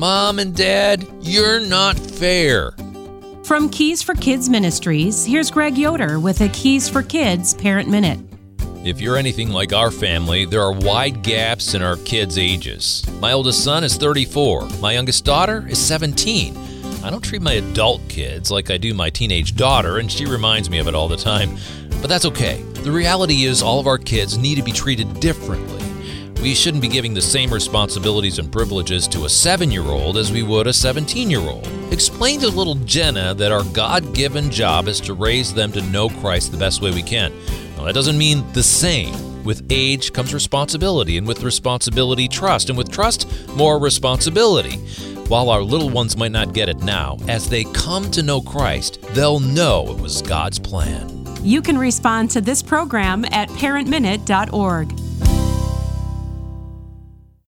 Mom and Dad, you're not fair. From Keys for Kids Ministries, here's Greg Yoder with a Keys for Kids Parent Minute. If you're anything like our family, there are wide gaps in our kids' ages. My oldest son is 34. My youngest daughter is 17. I don't treat my adult kids like I do my teenage daughter, and she reminds me of it all the time. But that's okay. The reality is all of our kids need to be treated differently. We shouldn't be giving the same responsibilities and privileges to a 7-year-old as we would a 17-year-old. Explain to little Jenna that our God-given job is to raise them to know Christ the best way we can. Now, that doesn't mean the same. With age comes responsibility, and with responsibility, trust, and with trust, more responsibility. While our little ones might not get it now, as they come to know Christ, they'll know it was God's plan. You can respond to this program at parentminute.org.